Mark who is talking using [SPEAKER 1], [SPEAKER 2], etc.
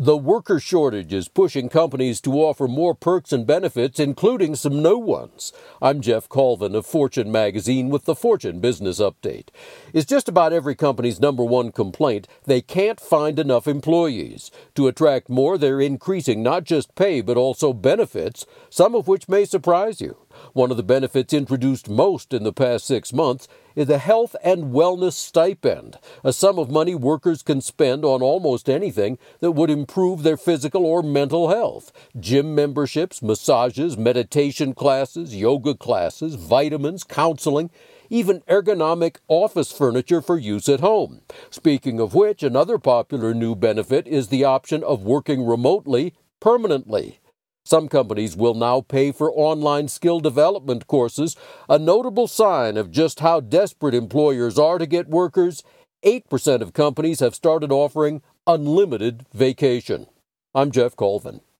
[SPEAKER 1] The worker shortage is pushing companies to offer more perks and benefits, including some new ones. I'm Jeff Colvin of Fortune Magazine with the Fortune Business Update. It's just about every company's number one complaint: they can't find enough employees. To attract more, they're increasing not just pay but also benefits, some of which may surprise you. One of the benefits introduced most in the past 6 months is a health and wellness stipend, a sum of money workers can spend on almost anything that would improve their physical or mental health. Gym memberships, massages, meditation classes, yoga classes, vitamins, counseling, even ergonomic office furniture for use at home. Speaking of which, another popular new benefit is the option of working remotely permanently. Some companies will now pay for online skill development courses, a notable sign of just how desperate employers are to get workers. 8% of companies have started offering unlimited vacation. I'm Jeff Colvin.